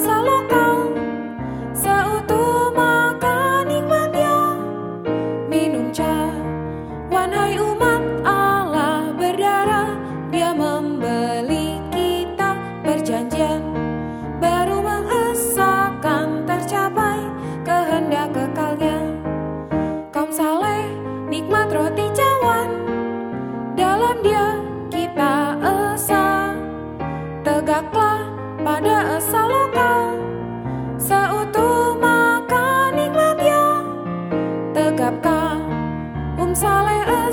asal lokal, seutuh makan nikmatnya. Minum cawan hai umat Allah berdarah, dia membeli kita berjanjian, baru mengesahkan tercapai kehendak kekalnya. Kaum saleh nikmat roti cawan, dalam dia kita esa. Tegaklah pada asal lokal, seutuh makan nikmatnya. Tegapkah saleh